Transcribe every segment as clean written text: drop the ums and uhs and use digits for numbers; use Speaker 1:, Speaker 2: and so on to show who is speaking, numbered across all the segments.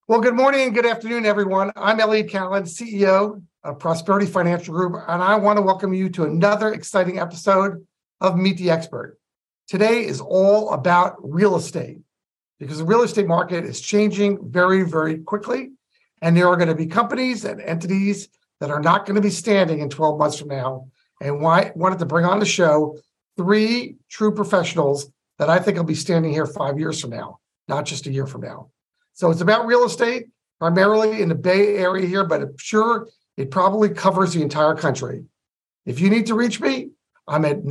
Speaker 1: Well, good morning and good afternoon, everyone. I'm Elliot Callan, CEO of Prosperity Financial Group, and I want to welcome you to another exciting episode of Meet the Expert. Today is all about real estate because the real estate market is changing very, very quickly, and there are going to be companies and entities that are not going to be standing in 12 months from now. And I wanted to bring on the show three true professionals that I think will be standing here 5 years from now, not just a year from now. So it's about real estate, primarily in the Bay Area here, but I'm sure it probably covers the entire country. If you need to reach me, I'm at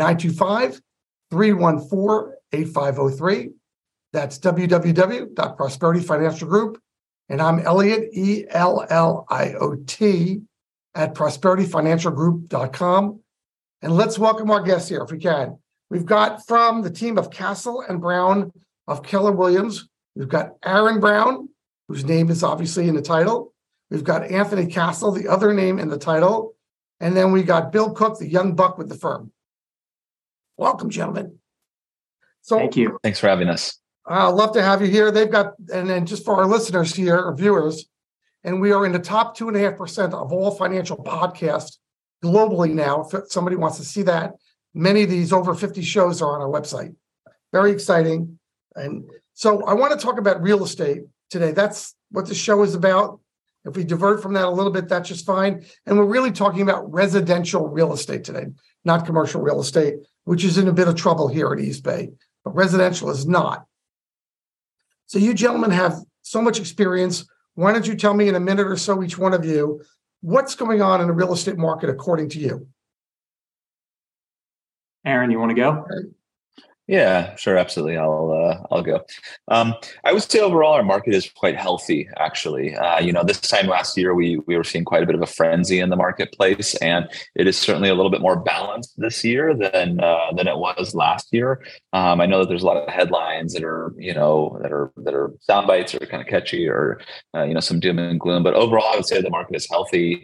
Speaker 1: 925-314-8503. That's www.Prosperity Financial Group. And I'm Elliot, ELLIOT, at prosperityfinancialgroup.com. And let's welcome our guests here, if we can. We've got from the team of Castle and Brown of Keller Williams, we've got Aaron Brown, whose name is obviously in the title. We've got Anthony Castle, the other name in the title. And then we got Bill Cook, the young buck with the firm. Welcome, gentlemen. So,
Speaker 2: thank you.
Speaker 3: Thanks for having us.
Speaker 1: I'd love to have you here. They've got, and then just for our listeners here, or viewers, and we are in the top 2.5% of all financial podcasts globally now. If somebody wants to see that, many of these over 50 shows are on our website. Very exciting. And so I want to talk about real estate today. That's what the show is about. If we divert from that a little bit, that's just fine. And we're really talking about residential real estate today, not commercial real estate, which is in a bit of trouble here at East Bay, but residential is not. So you gentlemen have so much experience. Why don't you tell me in a minute or so, each one of you, what's going on in the real estate market according to you?
Speaker 2: Aaron, you want to go?
Speaker 3: Yeah, sure, absolutely. I'll go. I would say overall our market is quite healthy, actually. This time last year we were seeing quite a bit of a frenzy in the marketplace, and it is certainly a little bit more balanced this year than it was last year. I know that there's a lot of headlines that are sound bites or kind of catchy or some doom and gloom, but overall I would say the market is healthy.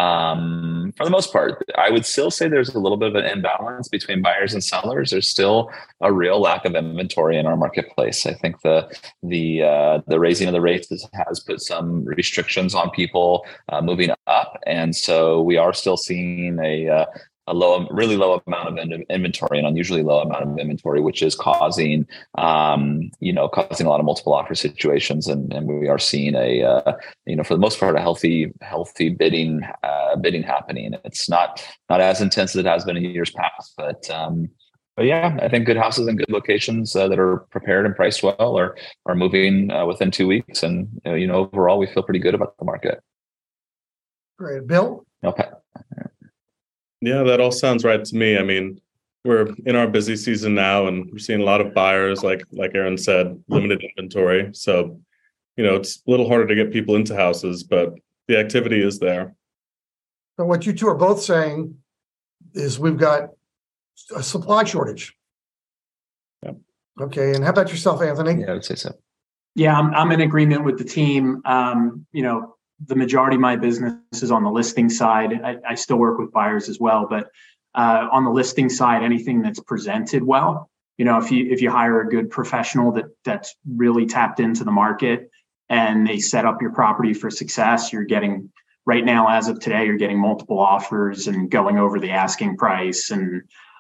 Speaker 3: For the most part, I would still say there's a little bit of an imbalance between buyers and sellers. There's still a real lack of inventory in our marketplace. I think the raising of the rates has put some restrictions on people moving up, and so we are still seeing a really low amount of inventory, an unusually low amount of inventory, which is causing a lot of multiple offer situations, and we are seeing for the most part a healthy bidding happening. It's not as intense as it has been in years past, but yeah, I think good houses and good locations that are prepared and priced well are moving within 2 weeks, and overall we feel pretty good about the market.
Speaker 1: Great, Bill.
Speaker 3: Okay.
Speaker 4: Yeah, that all sounds right to me. I mean, we're in our busy season now, and we're seeing a lot of buyers, like Aaron said, limited inventory. So, it's a little harder to get people into houses, but the activity is there.
Speaker 1: So what you two are both saying is we've got a supply shortage.
Speaker 4: Yeah.
Speaker 1: Okay, and how about yourself, Anthony?
Speaker 3: Yeah, I would say so.
Speaker 2: Yeah, I'm in agreement with the team. The majority of my business is on the listing side. I still work with buyers as well, but on the listing side, anything that's presented well, if you hire a good professional that's really tapped into the market and they set up your property for success, you're getting right now, as of today, you're getting multiple offers and going over the asking price, and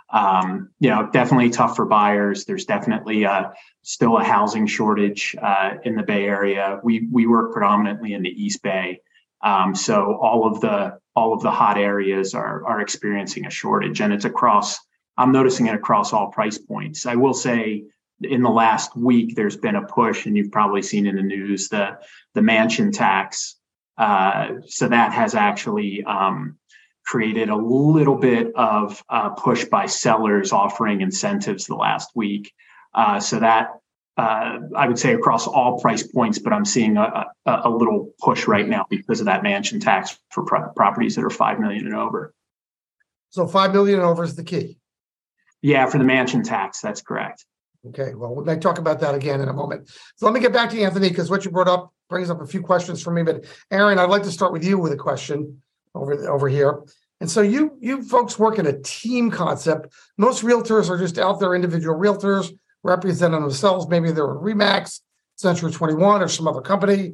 Speaker 2: definitely tough for buyers. There's definitely still a housing shortage in the Bay Area. We work predominantly in the East Bay, so all of the hot areas are experiencing a shortage, and it's across. I'm noticing it across all price points. I will say, in the last week, there's been a push, and you've probably seen in the news the mansion tax. So that has actually created a little bit of push by sellers offering incentives the last week. So that I would say across all price points, but I'm seeing a little push right now because of that mansion tax for properties that are $5 million and over.
Speaker 1: So $5 million and over is the key.
Speaker 2: Yeah, for the mansion tax, that's correct.
Speaker 1: Okay, well, we might talk about that again in a moment. So let me get back to you, Anthony, because what you brought up brings up a few questions for me. But Aaron, I'd like to start with you with a question over here. And so you folks work in a team concept. Most realtors are just out there, individual realtors representing themselves. Maybe they're a Remax, Century 21, or some other company.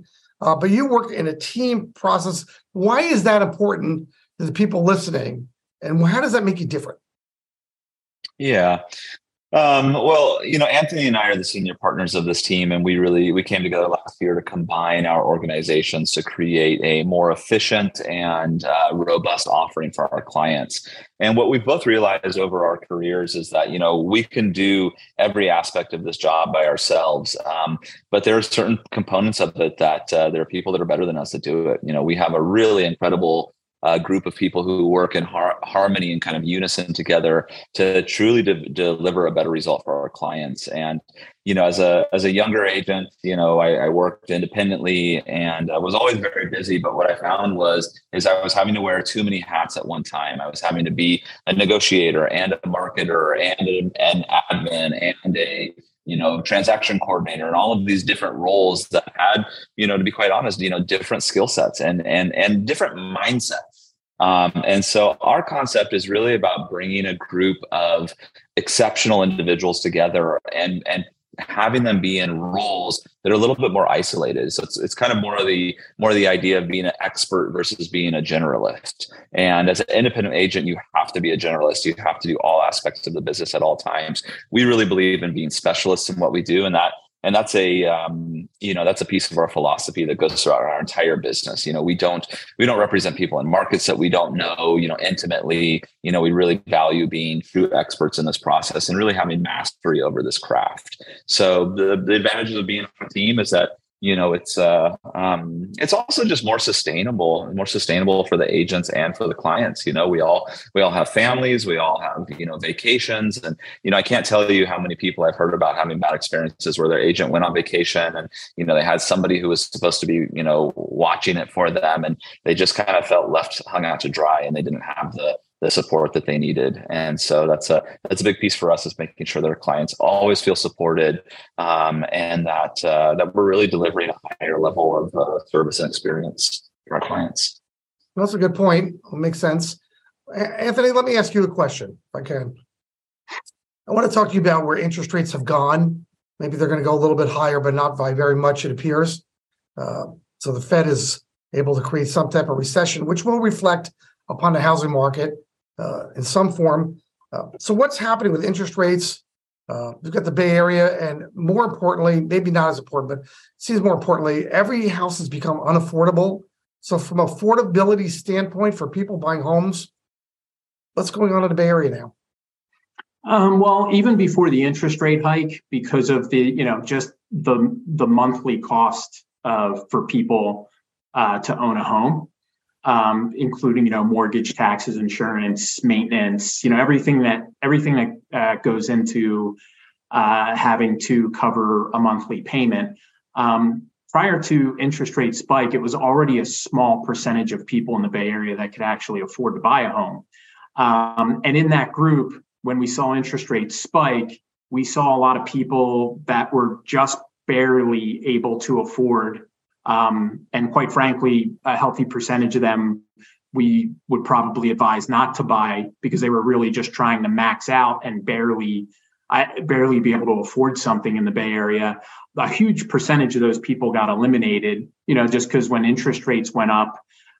Speaker 1: but you work in a team process. Why is that important to the people listening? And how does that make you different?
Speaker 3: Yeah. Well, Anthony and I are the senior partners of this team, and we came together last year to combine our organizations to create a more efficient and robust offering for our clients. And what we've both realized over our careers is that, we can do every aspect of this job by ourselves. But there are certain components of it that there are people that are better than us that do it. We have a really incredible group of people who work in harmony and kind of unison together to truly deliver a better result for our clients. And as a younger agent, I worked independently and I was always very busy. But what I found is I was having to wear too many hats at one time. I was having to be a negotiator and a marketer and an admin and a transaction coordinator and all of these different roles that had, to be quite honest, different skill sets and different mindsets. And so our concept is really about bringing a group of exceptional individuals together and having them be in roles that are a little bit more isolated. So it's kind of more of the idea of being an expert versus being a generalist. And as an independent agent, you have to be a generalist. You have to do all aspects of the business at all times. We really believe in being specialists in what we do, and that's a piece of our philosophy that goes throughout our entire business. We don't represent people in markets that we don't know, intimately. We really value being true experts in this process and really having mastery over this craft. So the advantages of being on a team is that it's also just more sustainable for the agents and for the clients. We all have families, we all have, vacations. And, I can't tell you how many people I've heard about having bad experiences where their agent went on vacation and, they had somebody who was supposed to be, watching it for them. And they just kind of felt hung out to dry and they didn't have the support that they needed. And so that's a big piece for us, is making sure that our clients always feel supported, and that we're really delivering a higher level of service and experience for our clients.
Speaker 1: That's a good point. It makes sense. Anthony, let me ask you a question, if I can. I want to talk to you about where interest rates have gone. Maybe they're going to go a little bit higher, but not by very much, it appears. So the Fed is able to create some type of recession, which will reflect upon the housing market in some form. So what's happening with interest rates? We've got the Bay Area, and more importantly, maybe not as important, but it seems more importantly, every house has become unaffordable. So from an affordability standpoint for people buying homes, what's going on in the Bay Area now?
Speaker 2: Well, even before the interest rate hike, because of just the monthly cost for people to own a home, including, mortgage, taxes, insurance, maintenance, everything that goes into having to cover a monthly payment. Prior to interest rate spike, it was already a small percentage of people in the Bay Area that could actually afford to buy a home. And in that group, when we saw interest rates spike, we saw a lot of people that were just barely able to afford. And quite frankly, a healthy percentage of them we would probably advise not to buy because they were really just trying to max out and barely be able to afford something in the Bay Area. A huge percentage of those people got eliminated, just because when interest rates went up,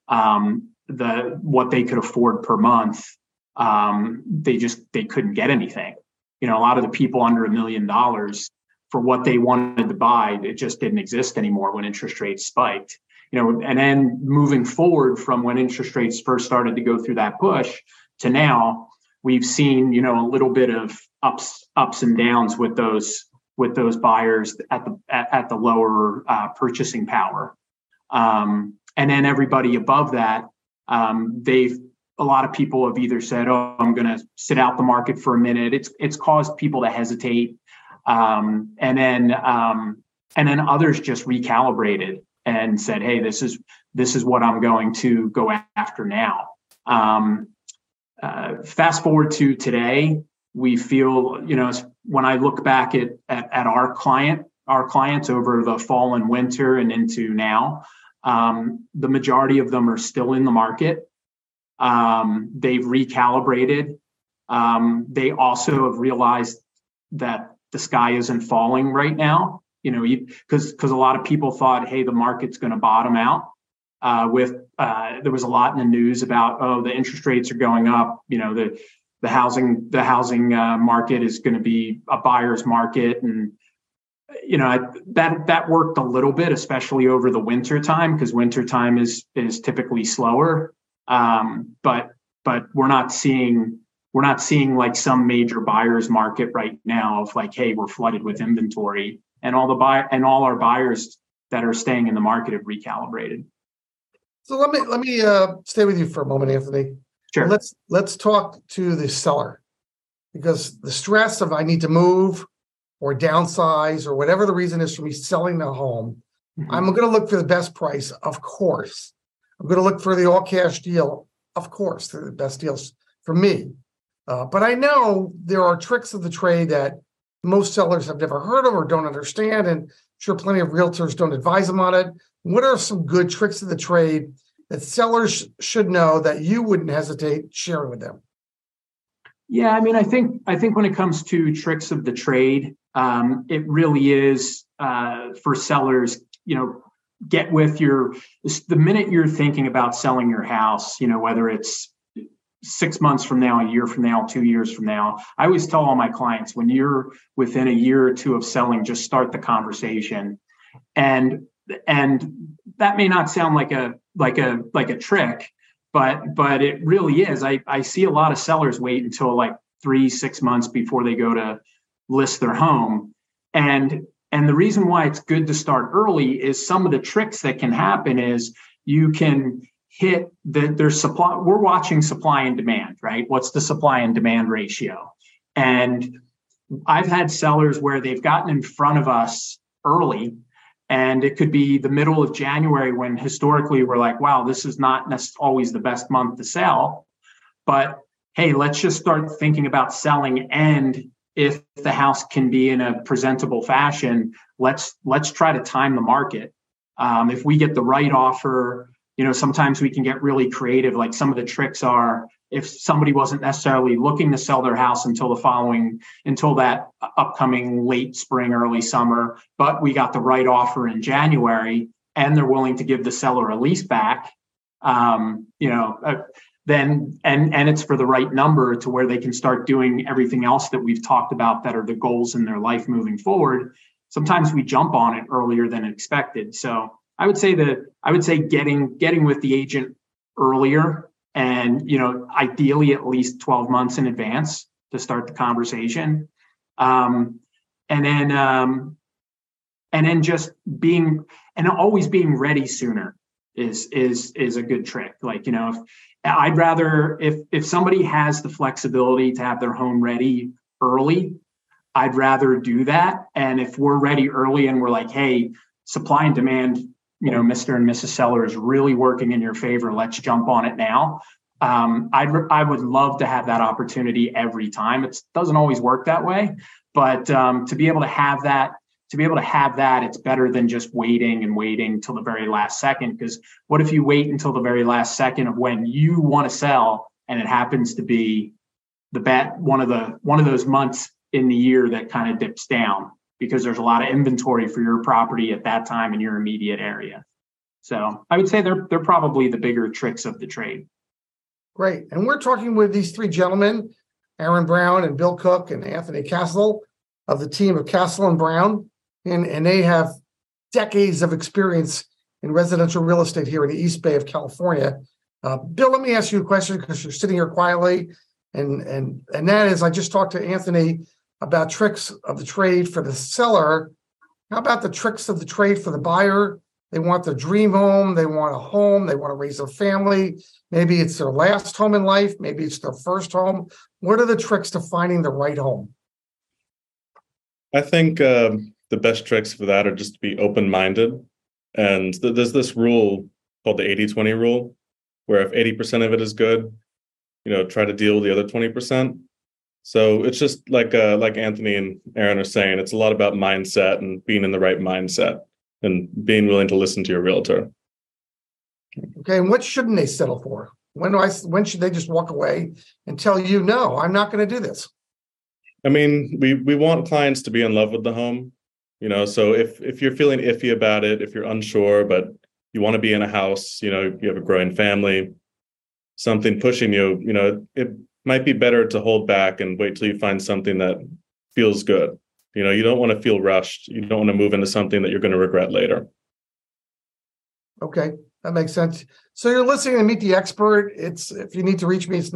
Speaker 2: what they could afford per month, they couldn't get anything. A lot of the people under $1 million for what they wanted to buy, it just didn't exist anymore when interest rates spiked. And then moving forward from when interest rates first started to go through that push to now, we've seen, a little bit of ups and downs with those buyers at the lower purchasing power. And then everybody above that, a lot of people have either said, "Oh, I'm going to sit out the market for a minute." It's caused people to hesitate. And then others just recalibrated and said, "Hey, this is what I'm going to go after now." Fast forward to today, we feel, when I look back at our clients over the fall and winter and into now, the majority of them are still in the market. They've recalibrated. They also have realized that the sky isn't falling right now. because a lot of people thought, hey, the market's going to bottom out. There was a lot in the news about, the interest rates are going up. The housing market is going to be a buyer's market, and that worked a little bit, especially over the winter time, because winter time is typically slower. But we're not seeing like some major buyer's market right now of like, hey, we're flooded with inventory, and all our buyers that are staying in the market have recalibrated.
Speaker 1: So let me stay with you for a moment, Anthony.
Speaker 2: Sure.
Speaker 1: Let's talk to the seller, because the stress of I need to move or downsize or whatever the reason is for me selling the home, I'm going to look for the best price, of course. I'm going to look for the all cash deal, of course. They're the best deals for me. But I know there are tricks of the trade that most sellers have never heard of or don't understand, and I'm sure plenty of realtors don't advise them on it. What are some good tricks of the trade that sellers should know that you wouldn't hesitate sharing with them?
Speaker 2: Yeah, I mean, I think when it comes to tricks of the trade, it really is for sellers, get with the minute you're thinking about selling your house, whether it's 6 months from now, a year from now, 2 years from now. I always tell all my clients, when you're within a year or two of selling, just start the conversation. And that may not sound like a trick, but it really is. I see a lot of sellers wait until like 3-6 months before they go to list their home. And the reason why it's good to start early is some of the tricks that can happen is you can hit there's supply. We're watching supply and demand, right? What's the supply and demand ratio? And I've had sellers where they've gotten in front of us early, and it could be the middle of January when historically we're like, wow, this is not always the best month to sell. But hey, let's just start thinking about selling. And if the house can be in a presentable fashion, let's try to time the market. If we get the right offer, sometimes we can get really creative. Like some of the tricks are, if somebody wasn't necessarily looking to sell their house until that upcoming late spring, early summer, but we got the right offer in January and they're willing to give the seller a lease back, then it's for the right number to where they can start doing everything else that we've talked about that are the goals in their life moving forward. Sometimes we jump on it earlier than expected. So I would say getting with the agent earlier, and ideally at least 12 months in advance to start the conversation, and then just always being ready sooner is a good trick. Like, if somebody has the flexibility to have their home ready early, I'd rather do that. And if we're ready early and we're like, hey, supply and demand, Mr. and Mrs. Seller is really working in your favor, let's jump on it now. I would love to have that opportunity every time. It doesn't always work that way, but to be able to have that, it's better than just waiting till the very last second. Because what if you wait until the very last second of when you want to sell, and it happens to be one of those months in the year that kind of dips down because there's a lot of inventory for your property at that time in your immediate area. So I would say they're probably the bigger tricks of the trade.
Speaker 1: Great. And we're talking with these three gentlemen, Aaron Brown and Bill Cook and Anthony Castle of the team of Castle and Brown. And they have decades of experience in residential real estate here in the East Bay of California. Bill, let me ask you a question because you're sitting here quietly. And that is, I just talked to Anthony about tricks of the trade for the seller. How about the tricks of the trade for the buyer? They want their dream home. They want a home. They want to raise a family. Maybe it's their last home in life. Maybe it's their first home. What are the tricks to finding the right home?
Speaker 4: I think the best tricks for that are just to be open-minded. And there's this rule called the 80-20 rule, where if 80% of it is good, try to deal with the other 20%. So it's just like Anthony and Aaron are saying, it's a lot about mindset and being in the right mindset and being willing to listen to your realtor.
Speaker 1: Okay, and what shouldn't they settle for? When should they just walk away and tell you, no, I'm not going to do this?
Speaker 4: I mean, we want clients to be in love with the home. So if you're feeling iffy about it, if you're unsure, but you want to be in a house, you have a growing family, something pushing you, it might be better to hold back and wait till you find something that feels good. You don't want to feel rushed. You don't want to move into something that you're going to regret later.
Speaker 1: Okay, that makes sense. So you're listening to Meet the Expert. If you need to reach me, it's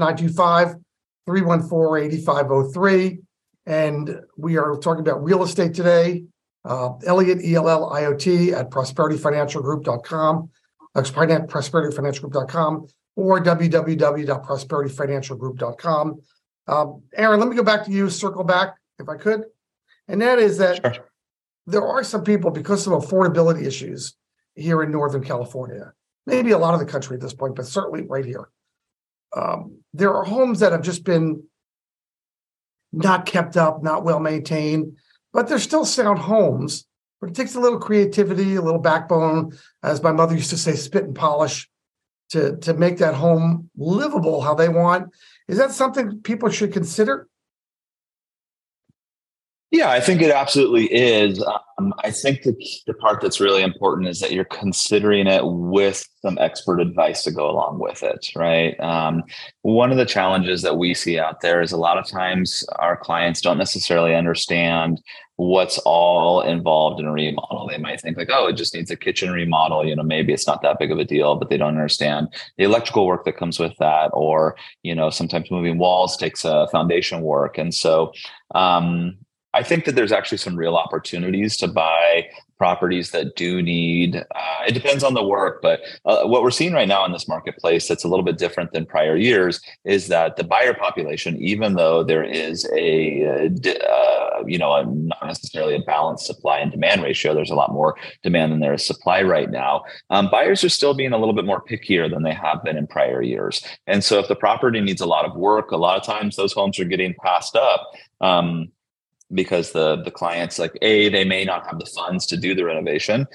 Speaker 1: 925-314-8503. And we are talking about real estate today. Elliot, ELLIOT, at prosperityfinancialgroup.com, prosperityfinancialgroup.com, or www.prosperityfinancialgroup.com. Aaron, let me go back to you, circle back if I could. And that is that
Speaker 3: Sure.
Speaker 1: There are some people, because of affordability issues here in Northern California, maybe a lot of the country at this point, but certainly right here, there are homes that have just been not kept up, not well maintained, but they're still sound homes. But it takes a little creativity, a little backbone, as my mother used to say, spit and polish, to make that home livable how they want. Is that something people should consider?
Speaker 3: Yeah, I think it absolutely is. I think the part that's really important is that you're considering it with some expert advice to go along with it, right? One of the challenges that we see out there is a lot of times our clients don't necessarily understand what's all involved in a remodel. They might think like, oh, it just needs a kitchen remodel. Maybe it's not that big of a deal, but they don't understand the electrical work that comes with that. Or, sometimes moving walls takes foundation work. And so, I think that there's actually some real opportunities to buy properties that do need, it depends on the work, but what we're seeing right now in this marketplace that's a little bit different than prior years is that the buyer population, even though there is not necessarily a balanced supply and demand ratio, there's a lot more demand than there is supply right now. Buyers are still being a little bit more pickier than they have been in prior years. And so if the property needs a lot of work, a lot of times those homes are getting passed up. Because the clients, like, they may not have the funds to do the renovation,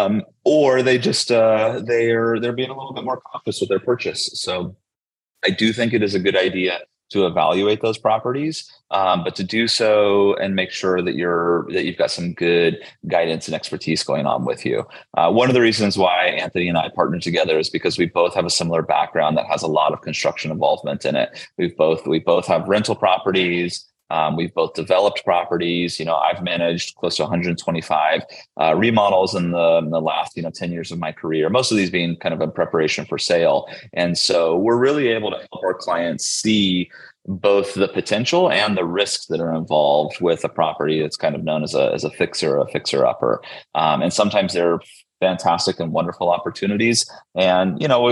Speaker 3: or they just they're being a little bit more cautious with their purchase. So I do think it is a good idea to evaluate those properties, but to do so and make sure that you've got some good guidance and expertise going on with you. One of the reasons why Anthony and I partnered together is because we both have a similar background that has a lot of construction involvement in it. We both have rental properties. We've both developed properties. I've managed close to 125 remodels in the last 10 years of my career, most of these being kind of in preparation for sale. And so we're really able to help our clients see both the potential and the risks that are involved with a property that's kind of known as a fixer upper. And sometimes they're fantastic and wonderful opportunities. And, Bill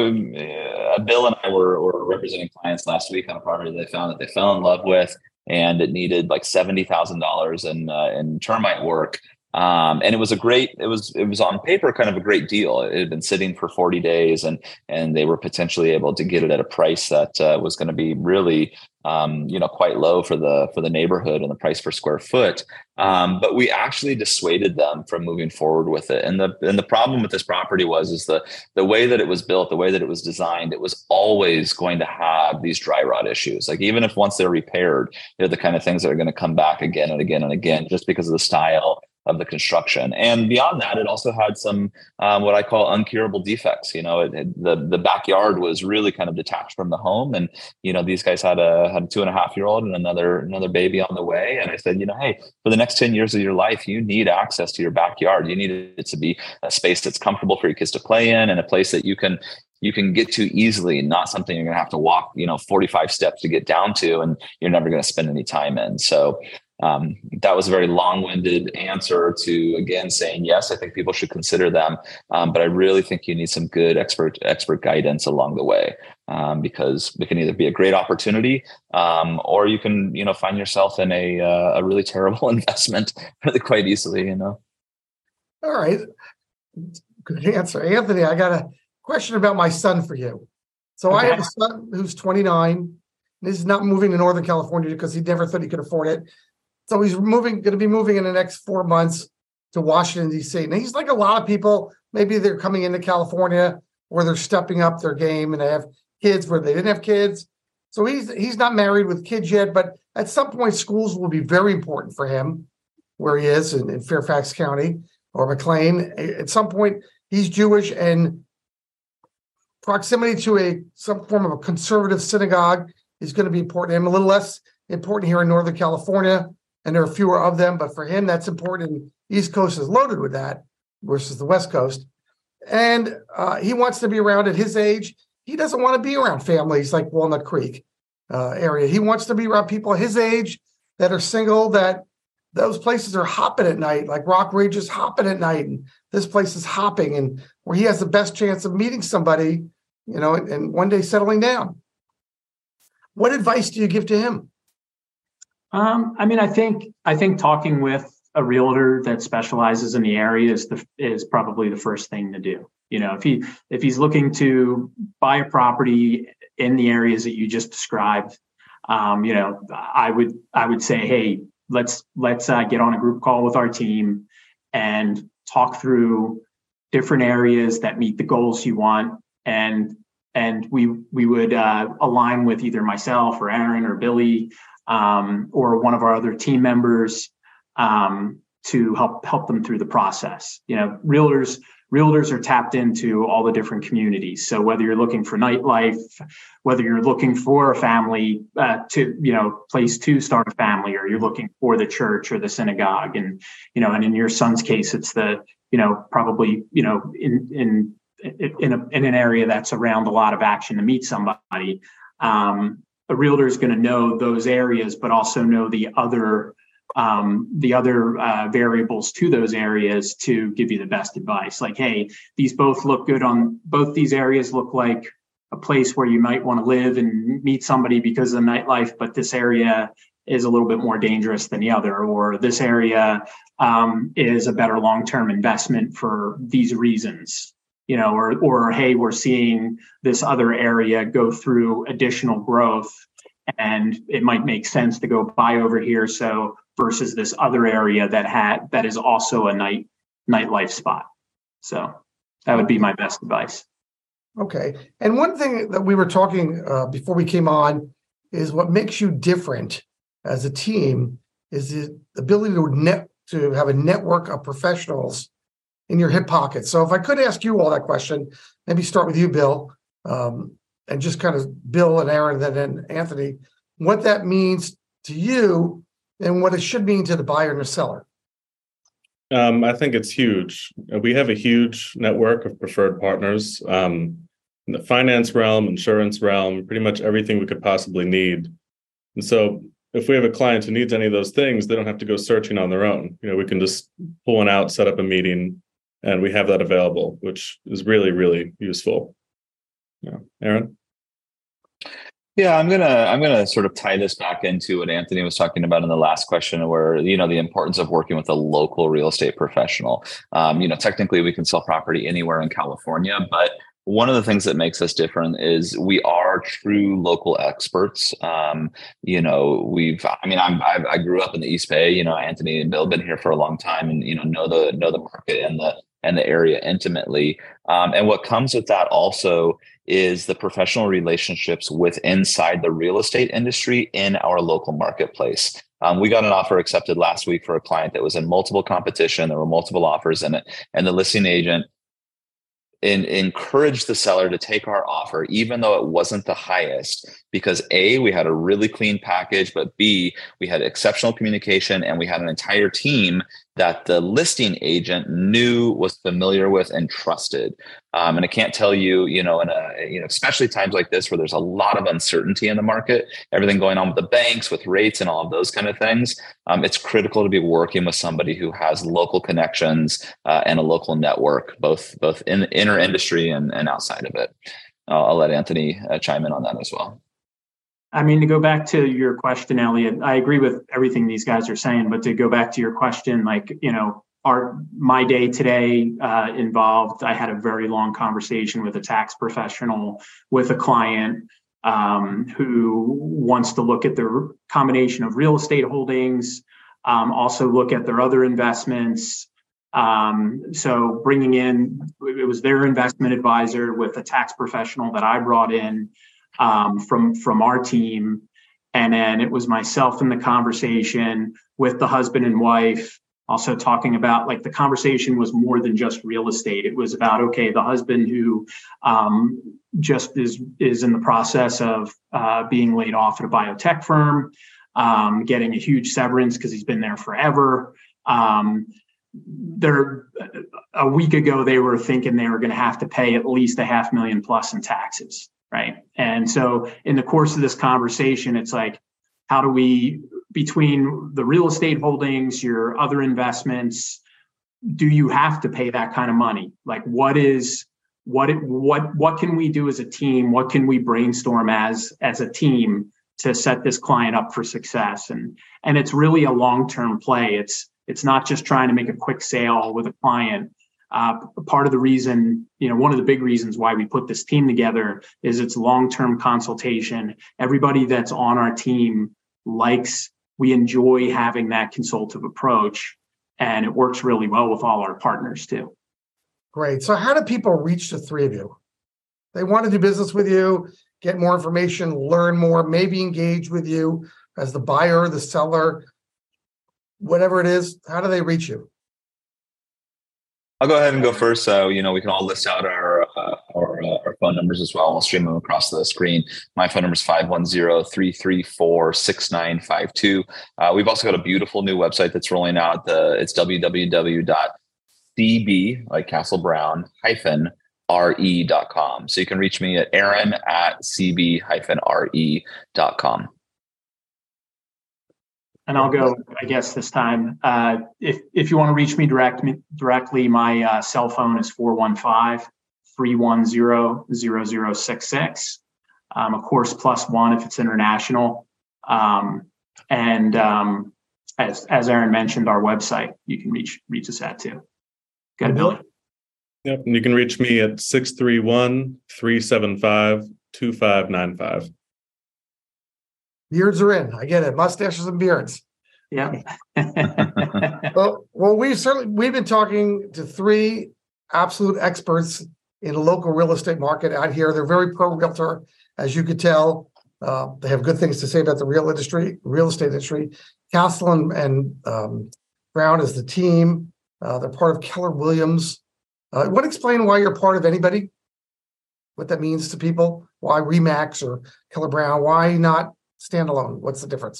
Speaker 3: and I were representing clients last week on a property they found that they fell in love with, and it needed like $70,000 in termite work. And it was on paper kind of a great deal. It had been sitting for 40 days and they were potentially able to get it at a price that was going to be really, quite low for the neighborhood and the price per square foot. But we actually dissuaded them from moving forward with it. And the problem with this property is the way that it was built, the way that it was designed, it was always going to have these dry rot issues. Like, even if once they're repaired, they're the kind of things that are going to come back again and again and again, just because of the style of the construction. And beyond that, it also had some what I call uncurable defects. The backyard was really kind of detached from the home, and these guys had a 2.5-year-old and another baby on the way. And I said, hey, for the next 10 years of your life, you need access to your backyard. You need it to be a space that's comfortable for your kids to play in, and a place that you can get to easily, not something you're going to have to walk 45 steps to get down to, and you're never going to spend any time in. So that was a very long-winded answer to, again, saying, yes, I think people should consider them. But I really think you need some good expert guidance along the way, because it can either be a great opportunity, or you can, find yourself in a really terrible investment really quite easily, All
Speaker 1: right. Good answer. Anthony, I got a question about my son for you. So okay. I have a son who's 29. And he's not moving to Northern California because he never thought he could afford it. So he's going to be moving in the next 4 months to Washington, D.C. And he's like a lot of people, maybe they're coming into California or they're stepping up their game and they have kids where they didn't have kids. So he's not married with kids yet, but at some point schools will be very important for him. where he is in Fairfax County or McLean. At some point, he's Jewish, and proximity to some form of a conservative synagogue is going to be important to him. A little less important here in Northern California, and there are fewer of them, but for him, that's important. And East Coast is loaded with that versus the West Coast. And he wants to be around at his age. He doesn't want to be around families like Walnut Creek area. He wants to be around people his age that are single, that those places are hopping at night, like Rock Ridge is hopping at night, and this place is hopping, and where he has the best chance of meeting somebody, and one day settling down. What advice do you give to him?
Speaker 2: I think talking with a realtor that specializes in the area is probably the first thing to do. If he's looking to buy a property in the areas that you just described, I would say, hey, let's get on a group call with our team and talk through different areas that meet the goals you want, and we would align with either myself or Aaron or Billy or one of our other team members to help them through the process. Realtors are tapped into all the different communities. So whether you're looking for nightlife, whether you're looking for a family place to start a family, or you're looking for the church or the synagogue, and in your son's case, it's probably in an area that's around a lot of action to meet somebody. A realtor is going to know those areas, but also know the other variables to those areas to give you the best advice. Like, hey, these both look good both these areas look like a place where you might want to live and meet somebody because of the nightlife, but this area is a little bit more dangerous than the other, or this area is a better long-term investment for these reasons. Or hey, we're seeing this other area go through additional growth, and it might make sense to go buy over here. So versus this other area that is also a nightlife spot. So that would be my best advice.
Speaker 1: Okay. And one thing that we were talking before we came on is what makes you different as a team is the ability to have a network of professionals in your hip pocket. So if I could ask you all that question, maybe start with you, Bill, and just kind of Bill and Aaron, and then Anthony, what that means to you and what it should mean to the buyer and the seller.
Speaker 4: I think it's huge. We have a huge network of preferred partners in the finance realm, insurance realm, pretty much everything we could possibly need. And so if we have a client who needs any of those things, they don't have to go searching on their own. We can just pull one out, set up a meeting, and we have that available, which is really, really useful. Yeah. Aaron?
Speaker 3: Yeah, I'm gonna sort of tie this back into what Anthony was talking about in the last question, where the importance of working with a local real estate professional. Technically we can sell property anywhere in California, but one of the things that makes us different is we are true local experts. I grew up in the East Bay. Anthony and Bill have been here for a long time, and know the market and the area intimately. And what comes with that also is the professional relationships with inside the real estate industry in our local marketplace. We got an offer accepted last week for a client that was in multiple competition. There were multiple offers in it, and the listing agent encouraged the seller to take our offer, even though it wasn't the highest, because A, we had a really clean package, but B, we had exceptional communication, and we had an entire team that the listing agent knew, was familiar with, and trusted. And I can't tell you, especially times like this where there's a lot of uncertainty in the market, everything going on with the banks, with rates, and all of those kind of things. It's critical to be working with somebody who has local connections and a local network, both in our industry and outside of it. I'll let Anthony chime in on that as well.
Speaker 2: To go back to your question, Elliot, I agree with everything these guys are saying, but to go back to your question, my day today involved, I had a very long conversation with a tax professional, with a client who wants to look at the combination of real estate holdings, also look at their other investments. So bringing in, it was their investment advisor with a tax professional that I brought in from our team. And then it was myself in the conversation with the husband and wife also talking about, like, the conversation was more than just real estate. It was about, okay, the husband who just is in the process of being laid off at a biotech firm, getting a huge severance because he's been there forever. A week ago, they were thinking they were going to have to pay at least $500,000 plus in taxes, right? And so in the course of this conversation, it's like, how do we, between the real estate holdings, your other investments, do you have to pay that kind of money? Like, what can we do as a team? What can we brainstorm as a team to set this client up for success? And it's really a long-term play. It's not just trying to make a quick sale with a client. Part of the reason, one of the big reasons why we put this team together is it's long-term consultation. Everybody that's on our team we enjoy having that consultative approach, and it works really well with all our partners too.
Speaker 1: Great. So how do people reach the three of you? They want to do business with you, get more information, learn more, maybe engage with you as the buyer, the seller, whatever it is. How do they reach you?
Speaker 3: I'll go ahead and go first. So, we can all list out our phone numbers as well. I'll stream them across the screen. My phone number is 510-334-6952. We've also got a beautiful new website that's rolling out. It's www.cb, like Castle Brown, -re.com. So you can reach me at aaron@cb-re.com.
Speaker 2: And I'll go, I guess, this time. If you want to reach me directly, my cell phone is 415-310-0066. Of course, +1 if it's international. As Aaron mentioned, our website, you can reach us at too. Got it, Billy?
Speaker 4: Yep. And you can reach me at 631-375-2595.
Speaker 1: Beards are in. I get it. Mustaches and beards.
Speaker 2: Yeah.
Speaker 1: well, we've been talking to three absolute experts in the local real estate market out here. They're very pro realtor, as you could tell. They have good things to say about the real estate industry. Castle and Brown is the team. They're part of Keller Williams. Want to explain why you're part of anybody? What that means to people? Why RE/MAX or Keller Brown? Why not standalone? What's the difference?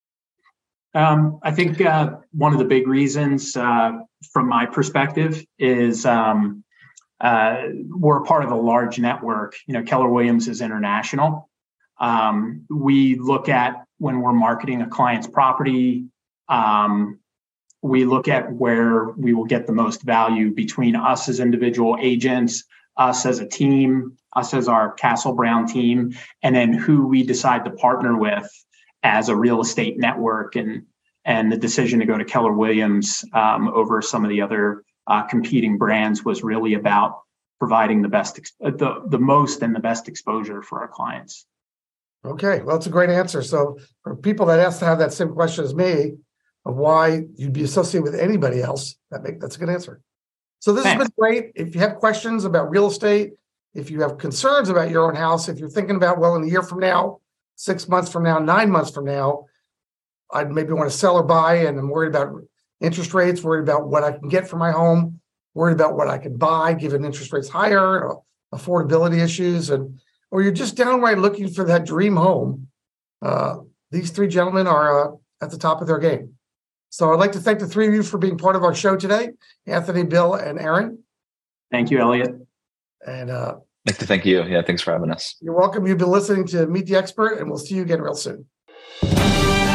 Speaker 2: I think one of the big reasons, from my perspective, is we're a part of a large network. Keller Williams is international. We look at, when we're marketing a client's property, we look at where we will get the most value between us as individual agents, us as a team, us as our Castle Brown team, and then who we decide to partner with as a real estate network. And the decision to go to Keller Williams over some of the other competing brands was really about providing the most and the best exposure for our clients.
Speaker 1: Okay, well, that's a great answer. So for people that ask to have that same question as me of why you'd be associated with anybody else, that's a good answer. So this has been great. If you have questions about real estate, if you have concerns about your own house, if you're thinking about, well, in a year from now, 6 months from now, 9 months from now, I'd maybe want to sell or buy, and I'm worried about interest rates, worried about what I can get for my home, worried about what I can buy given interest rates higher, affordability issues, or you're just downright looking for that dream home. These three gentlemen are at the top of their game. So I'd like to thank the three of you for being part of our show today, Anthony, Bill, and Aaron.
Speaker 2: Thank you, Elliot.
Speaker 1: And
Speaker 3: I'd like to thank you. Yeah, thanks for having us.
Speaker 1: You're welcome. You've been listening to Meet the Expert, and we'll see you again real soon.